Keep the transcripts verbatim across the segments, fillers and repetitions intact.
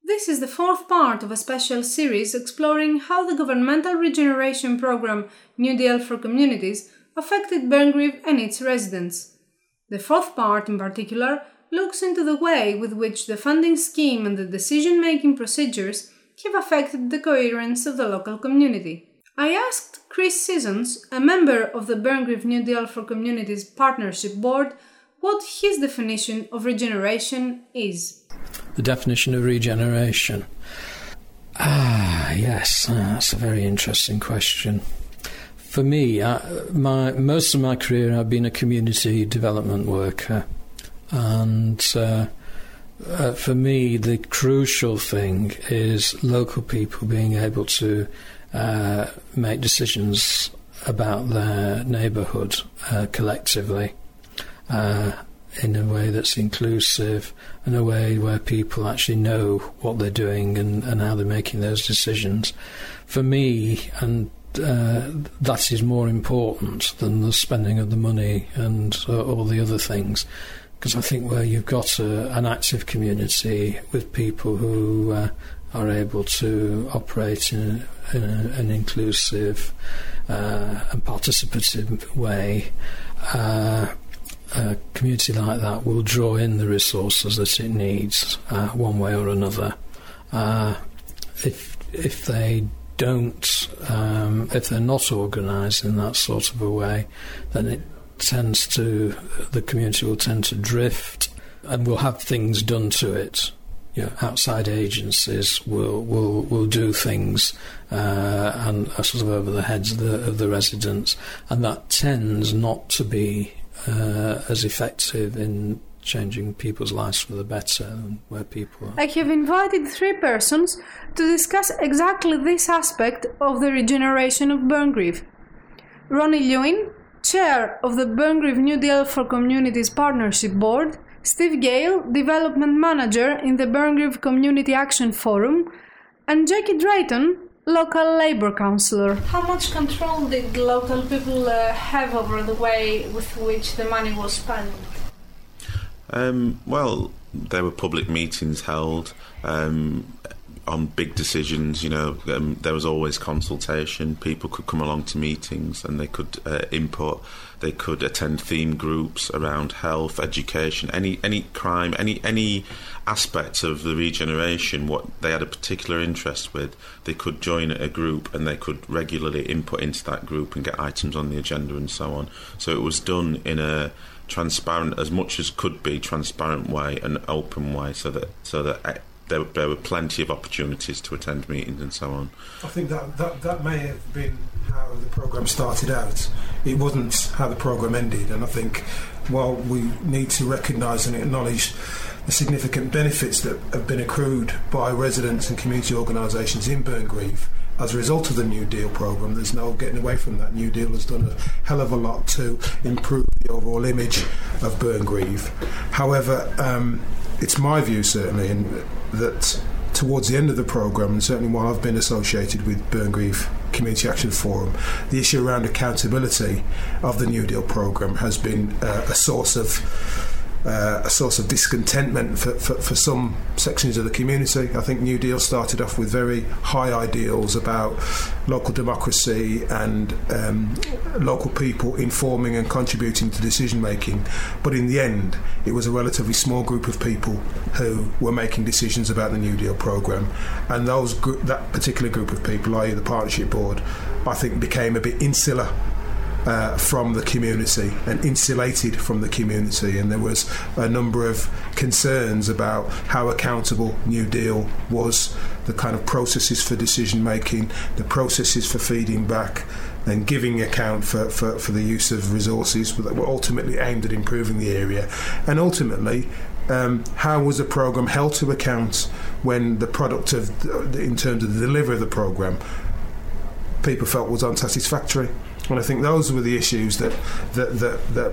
This is the fourth part of a special series exploring how the governmental regeneration programme New Deal for Communities affected Burngreave and its residents. The fourth part, in particular, looks into the way with which the funding scheme and the decision-making procedures have affected the coherence of the local community. I asked Chris Seasons, a member of the Burngreave New Deal for Communities Partnership Board, what his definition of regeneration is. The definition of regeneration. Ah, yes, uh, that's a very interesting question. For me, I, my most of my career I've been a community development worker, and uh, uh, for me the crucial thing is local people being able to uh, make decisions about their neighbourhood uh, collectively. Uh, in a way that's inclusive, in a way where people actually know what they're doing and, and how they're making those decisions. For me, and uh, that is more important than the spending of the money and uh, all the other things, because I think where you've got a, an active community with people who uh, are able to operate in, a, in a, an inclusive uh, and participative way, uh, a community like that will draw in the resources that it needs, uh, one way or another. Uh, if if they don't, um, if they're not organised in that sort of a way, then it tends to, the community will tend to drift, and will have things done to it. You know, outside agencies will will will do things uh, and are sort of over the heads of the of the residents, and that tends not to be Uh, as effective in changing people's lives for the better and where people are. I have invited three persons to discuss exactly this aspect of the regeneration of Burngreave. Ronnie Lewin, Chair of the Burngreave New Deal for Communities Partnership Board, Steve Gale, Development Manager in the Burngreave Community Action Forum, and Jackie Drayton, local Labour councillor. How much control did local people uh, have over the way with which the money was spent? Um, well, there were public meetings held um, on big decisions. You know, um, there was always consultation. People could come along to meetings and they could uh, input. They could attend theme groups around health, education, any any crime, any any aspects of the regeneration, what they had a particular interest with. They could join a group and they could regularly input into that group and get items on the agenda and so on. So it was done in a transparent, as much as could be, transparent way, an open way, so that so that uh, there, there were plenty of opportunities to attend meetings and so on. I think that, that, that may have been how the programme started out. It wasn't how the programme ended, and I think while we need to recognise and acknowledge the significant benefits that have been accrued by residents and community organisations in Burngreave as a result of the New Deal programme, there's no getting away from that. New Deal has done a hell of a lot to improve the overall image of Burngreave. However, um, it's my view certainly in, that towards the end of the programme, and certainly while I've been associated with Burngreave Community Action Forum, the issue around accountability of the New Deal programme has been uh, a source of Uh, a source of discontentment for, for, for some sections of the community. I think New Deal started off with very high ideals about local democracy and um, local people informing and contributing to decision making, but in the end it was a relatively small group of people who were making decisions about the New Deal programme, and those gr- that particular group of people, that is the Partnership Board, I think became a bit insular Uh, from the community and insulated from the community, and there was a number of concerns about how accountable New Deal was, the kind of processes for decision making, the processes for feeding back and giving account for, for, for the use of resources that were ultimately aimed at improving the area, and ultimately um, how was the programme held to account when the product of the, in terms of the delivery of the programme people felt was unsatisfactory. And I think those were the issues that that that, that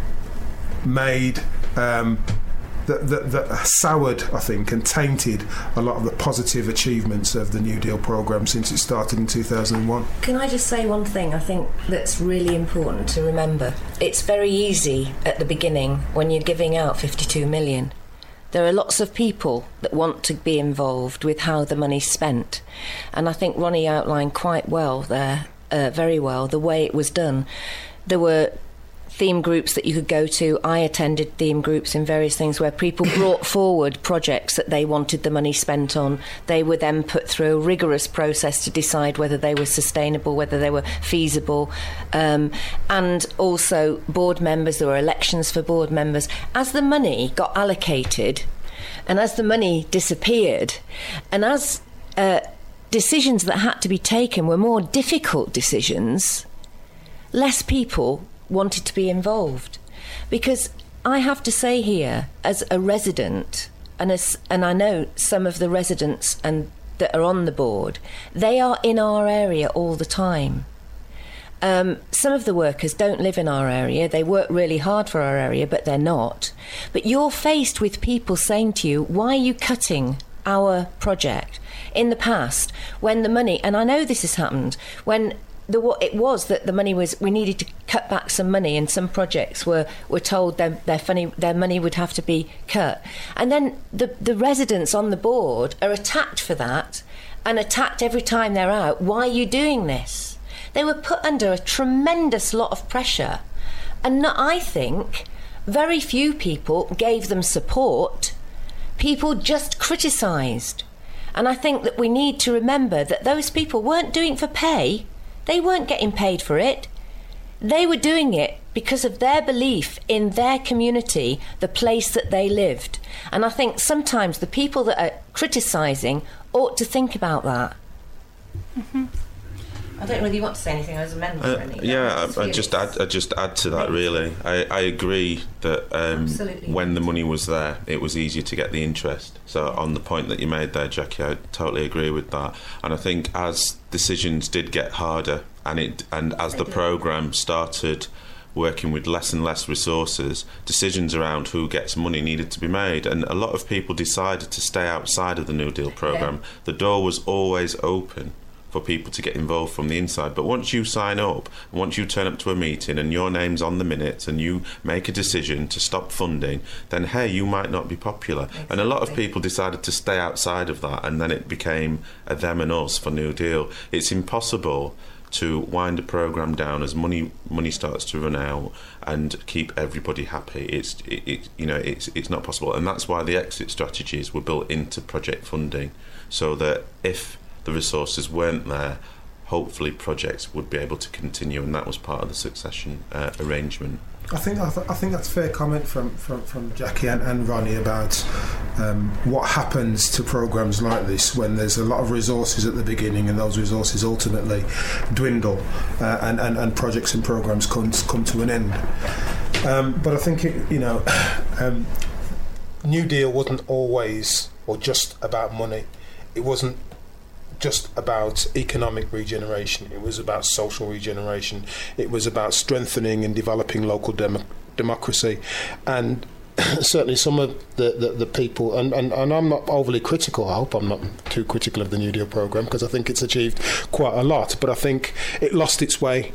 made um, that, that that soured, I think, and tainted a lot of the positive achievements of the New Deal programme since it started in two thousand one. Can I just say one thing I think that's really important to remember? It's very easy at the beginning when you're giving out fifty-two million There are lots of people that want to be involved with how the money's spent. And I think Ronnie outlined quite well there, uh, very well, the way it was done. There were theme groups that you could go to. I attended theme groups in various things where people brought forward projects that they wanted the money spent on. They were then put through a rigorous process to decide whether they were sustainable, whether they were feasible. Um, and also board members, there were elections for board members. As the money got allocated and as the money disappeared and as uh, decisions that had to be taken were more difficult decisions, less people wanted to be involved. Because I have to say here, as a resident, and as and I know some of the residents and that are on the board, they are in our area all the time. Um, some of the workers don't live in our area. They work really hard for our area, but they're not. But you're faced with people saying to you, why are you cutting our project? In the past, when the money, and I know this has happened, when The, it was that the money was, we needed to cut back some money, and some projects were, were told their, their, funny, their money would have to be cut. And then the, the residents on the board are attacked for that and attacked every time they're out. Why are you doing this? They were put under a tremendous lot of pressure. And not, I think very few people gave them support. People just criticised. And I think that we need to remember that those people weren't doing it for pay. They weren't getting paid for it. They were doing it because of their belief in their community, the place that they lived. And I think sometimes the people that are criticising ought to think about that. Mm-hmm. I don't know whether you want to say anything as a member. Uh, any, yeah, I, I just add, I just add to that. Really, I, I agree that um, when the money was there, it was easier to get the interest. So on the point that you made there, Jackie, I totally agree with that. And I think as decisions did get harder, and it and as the programme started working with less and less resources, decisions around who gets money needed to be made, and a lot of people decided to stay outside of the New Deal programme. Yeah. The door was always open for people to get involved from the inside. But once you sign up, once you turn up to a meeting and your name's on the minutes and you make a decision to stop funding, then hey, you might not be popular. Exactly. And a lot of people decided to stay outside of that, and then it became a them and us for New Deal. It's impossible to wind a programme down as money money starts to run out and keep everybody happy. It's it, it you know it's it's not possible, and that's why the exit strategies were built into project funding, so that if the resources weren't there, hopefully projects would be able to continue, and that was part of the succession uh, arrangement. I think I, th- I think that's a fair comment from, from, from Jackie and, and Ronnie about um, what happens to programmes like this when there's a lot of resources at the beginning and those resources ultimately dwindle uh, and, and, and projects and programmes come, come to an end. Um, but I think, it, you know, um, New Deal wasn't always or just about money. It wasn't just about economic regeneration. It was about social regeneration. It was about strengthening and developing local dem- democracy. And certainly some of the, the, the people, and, and, and I'm not overly critical, I hope I'm not too critical of the New Deal programme, because I think it's achieved quite a lot, but I think it lost its way,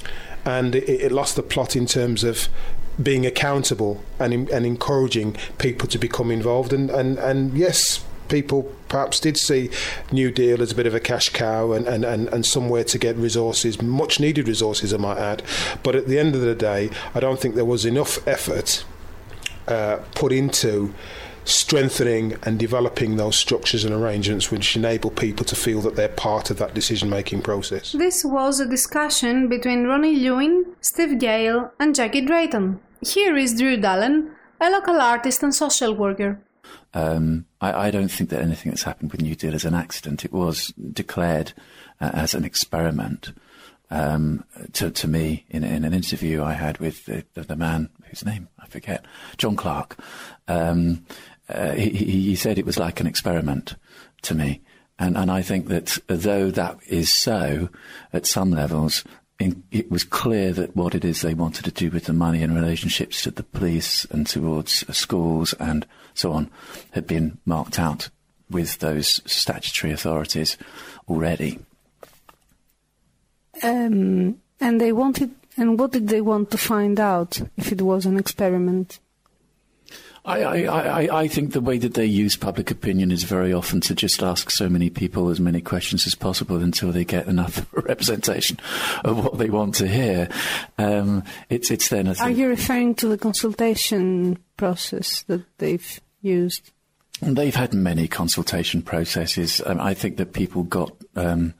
and it, it lost the plot in terms of being accountable and, and encouraging people to become involved. And, and, and yes, people perhaps did see New Deal as a bit of a cash cow and, and, and, and somewhere to get resources, much needed resources I might add. But at the end of the day, I don't think there was enough effort uh, put into strengthening and developing those structures and arrangements which enable people to feel that they're part of that decision-making process. This was a discussion between Ronnie Lewin, Steve Gale and Jackie Drayton. Here is Drew Dallen, a local artist and social worker. Um, I, I don't think that anything that's happened with New Deal is an accident. It was declared uh, as an experiment. Um, to, to me, in, in an interview I had with the, the, the man whose name I forget, John Clark, um, uh, he, he said it was like an experiment to me. And, and I think that though that is so, at some levels, in, it was clear that what it is they wanted to do with the money and relationships to the police and towards schools and so on had been marked out with those statutory authorities already. Um, and they wanted, and what did they want to find out if it was an experiment? I, I, I think the way that they use public opinion is very often to just ask so many people as many questions as possible until they get enough representation of what they want to hear. Um, it's, it's then. I think, are you referring to the consultation process that they've used? They've had many consultation processes. Um, I think that people got um,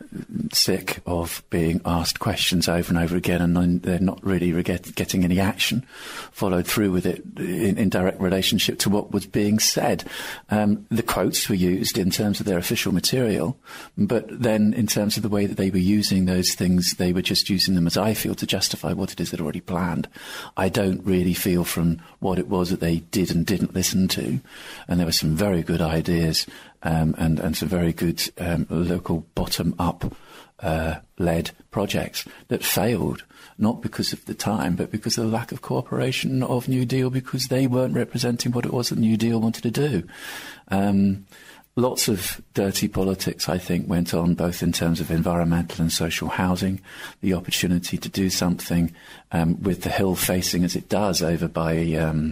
sick of being asked questions over and over again, and then they're not really get, getting any action followed through with it in, in direct relationship to what was being said. Um, the quotes were used in terms of their official material, but then in terms of the way that they were using those things, they were just using them, as I feel, to justify what it is they'd already planned. I don't really feel from what it was that they did and didn't listen to, and there were some very good ideas um, and, and some very good um, local bottom-up uh, led projects that failed, not because of the time, but because of the lack of cooperation of New Deal, because they weren't representing what it was that New Deal wanted to do. Um, lots of dirty politics, I think, went on, both in terms of environmental and social housing, the opportunity to do something um, with the hill facing as it does over by... Um,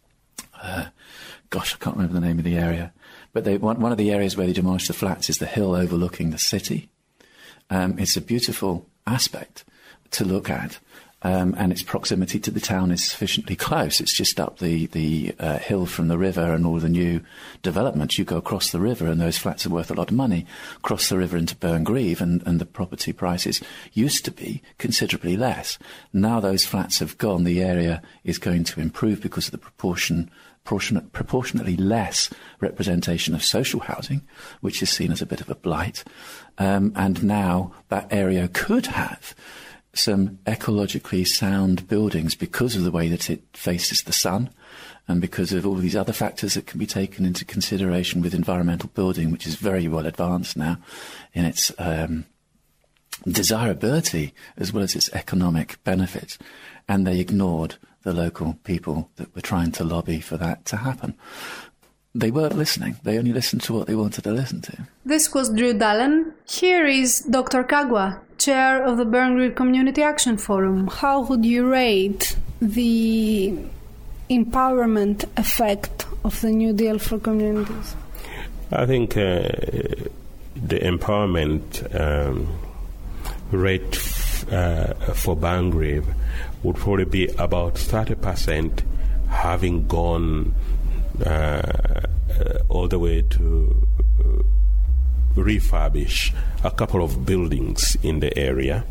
uh, gosh, I can't remember the name of the area, but they, one, one of the areas where they demolished the flats is the hill overlooking the city. Um, it's a beautiful aspect to look at, um, and its proximity to the town is sufficiently close. It's just up the, the uh, hill from the river and all the new developments. You go across the river and those flats are worth a lot of money. Cross the river into Burngreave and, and the property prices used to be considerably less. Now those flats have gone, the area is going to improve because of the proportion Proportionate, proportionately less representation of social housing, which is seen as a bit of a blight. Um, and now that area could have some ecologically sound buildings because of the way that it faces the sun and because of all these other factors that can be taken into consideration with environmental building, which is very well advanced now in its um, desirability as well as its economic benefits. And they ignored the local people that were trying to lobby for that to happen. They weren't listening. They only listened to what they wanted to listen to. This was Drew Dallen. Here is Doctor Kagwa, chair of the Burngreave Community Action Forum. How would you rate the empowerment effect of the New Deal for communities? I think uh, the empowerment um, rate f- uh, for Burngreave would probably be about thirty percent, having gone uh, uh, all the way to uh, refurbish a couple of buildings in the area.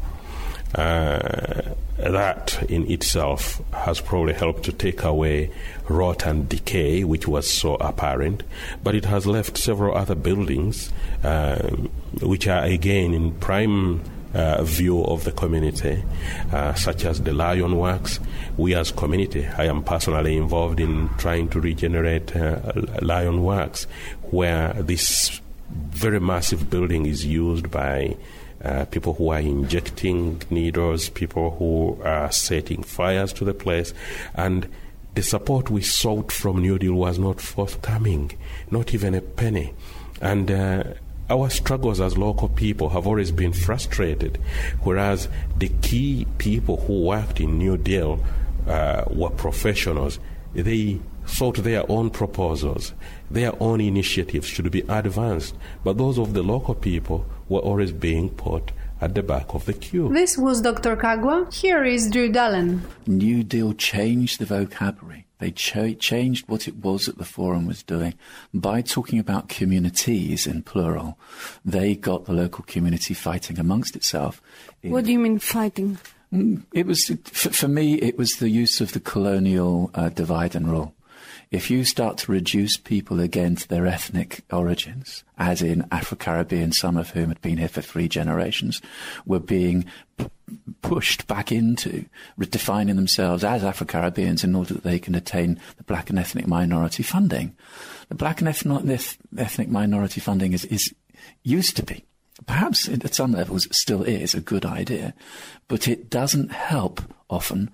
Uh, that in itself has probably helped to take away rot and decay, which was so apparent, but it has left several other buildings uh, which are again in prime Uh, view of the community, uh, such as the Lion Works. We as community, I am personally involved in trying to regenerate uh, Lion Works, where this very massive building is used by uh, people who are injecting needles, people who are setting fires to the place, and the support we sought from New Deal was not forthcoming, not even a penny. And uh, our struggles as local people have always been frustrated, whereas the key people who worked in New Deal uh, were professionals. They thought their own proposals, their own initiatives should be advanced, but those of the local people were always being put at the back of the queue. This was Doctor Kagwa. Here is Drew Dallen. New Deal changed the vocabulary. They ch- changed what it was that the forum was doing. By talking about communities in plural, they got the local community fighting amongst itself. What do you mean fighting? It was, for, for me, it was the use of the colonial uh, divide and rule. If you start to reduce people again to their ethnic origins, as in Afro-Caribbean, some of whom had been here for three generations, were being p- pushed back into defining themselves as Afro-Caribbeans in order that they can attain the black and ethnic minority funding. The black and ethnic, ethnic minority funding is, is used to be, perhaps at some levels it still is, a good idea, but it doesn't help often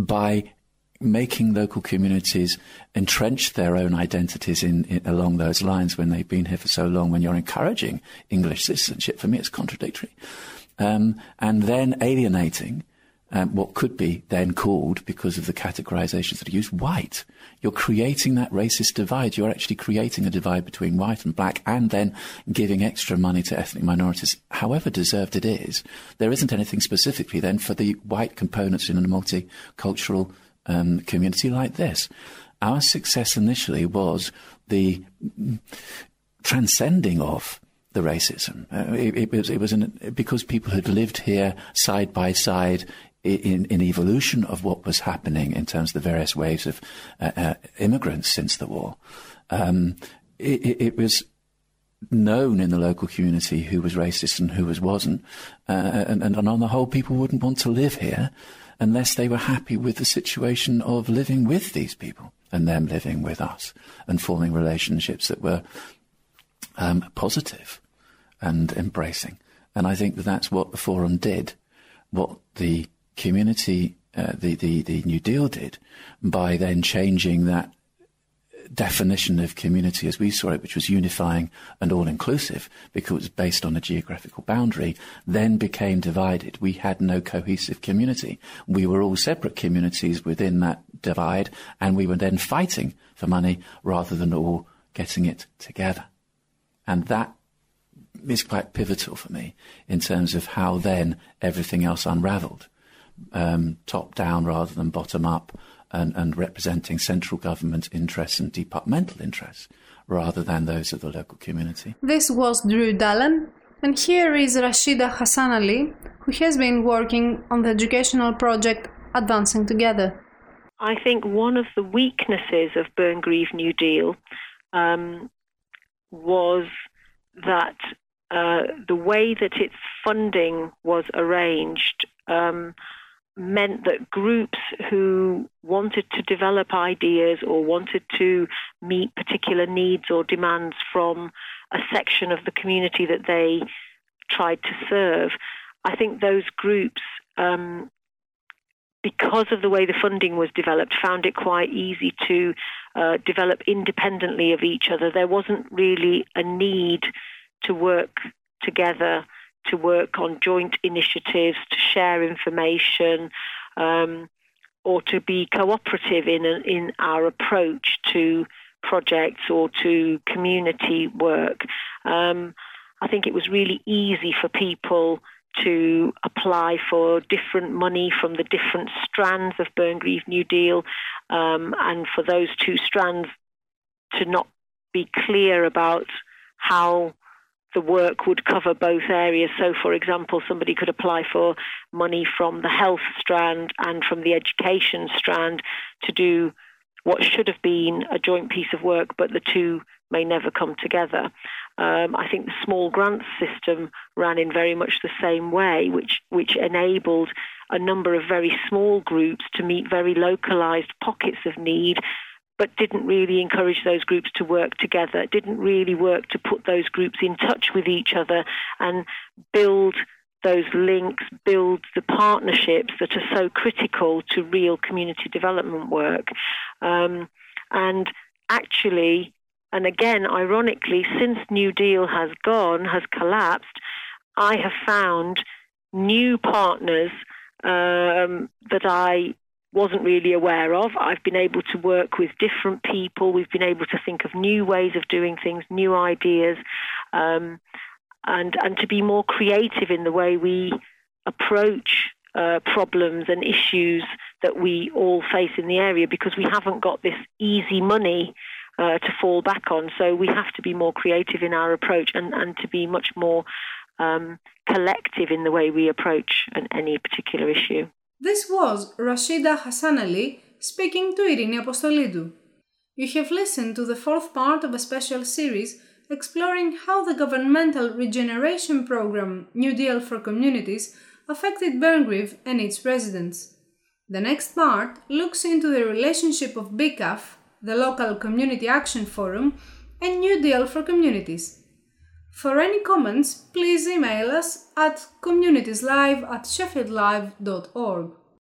by making local communities entrench their own identities in, in along those lines when they've been here for so long. When you're encouraging English citizenship, for me it's contradictory. Um, and then alienating um, what could be then called, because of the categorizations that are used, white. You're creating that racist divide. You're actually creating a divide between white and black, and then giving extra money to ethnic minorities, however deserved it is. There isn't anything specifically then for the white components in a multicultural um, community like this. Our success initially was the transcending of the racism. Uh, it, it was, it was an, because people had lived here side by side in, in evolution of what was happening in terms of the various waves of uh, uh, immigrants since the war. Um, it, it, it was known in the local community who was racist and who was wasn't. Uh, and, and on the whole, people wouldn't want to live here unless they were happy with the situation of living with these people and them living with us and forming relationships that were um, positive and embracing. And I think that that's what the Forum did, what the community, uh, the, the, the New Deal did, by then changing that definition of community as we saw it, which was unifying and all-inclusive, because it was based on a geographical boundary, then became divided. We had no cohesive community. We were all separate communities within that divide, and we were then fighting for money rather than all getting it together. And that is quite pivotal for me in terms of how then everything else unravelled, um, top-down rather than bottom-up, And, and representing central government interests and departmental interests rather than those of the local community. This was Drew Dallen, and here is Rashida Hassan Ali, who has been working on the educational project Advancing Together. I think one of the weaknesses of Burngreave New Deal um, was that uh, the way that its funding was arranged um, meant that groups who wanted to develop ideas or wanted to meet particular needs or demands from a section of the community that they tried to serve, I think those groups, um, because of the way the funding was developed, found it quite easy to uh, develop independently of each other. There wasn't really a need to work together, to work on joint initiatives, to share information, um, or to be cooperative in a, in our approach to projects or to community work. Um, I think it was really easy for people to apply for different money from the different strands of Burngreave New Deal, um, and for those two strands to not be clear about how the work would cover both areas. So, for example, somebody could apply for money from the health strand and from the education strand to do what should have been a joint piece of work, but the two may never come together. Um, I think the small grants system ran in very much the same way, which, which enabled a number of very small groups to meet very localised pockets of need, but didn't really encourage those groups to work together, didn't really work to put those groups in touch with each other and build those links, build the partnerships that are so critical to real community development work. Um, and actually, and again, ironically, since New Deal has gone, has collapsed, I have found new partners um, that I wasn't really aware of. I've been able to work with different people. We've been able to think of new ways of doing things, new ideas, um, and and to be more creative in the way we approach uh, problems and issues that we all face in the area, because we haven't got this easy money uh, to fall back on. So we have to be more creative in our approach and, and to be much more um, collective in the way we approach an, any particular issue. This was Rashida Hassan Ali speaking to Irini Apostolidou. You have listened to the fourth part of a special series exploring how the governmental regeneration program New Deal for Communities affected Burngreave and its residents. The next part looks into the relationship of B C A F, the local community action forum, and New Deal for Communities. For any comments, please email us at communitieslive at sheffieldlive dot org.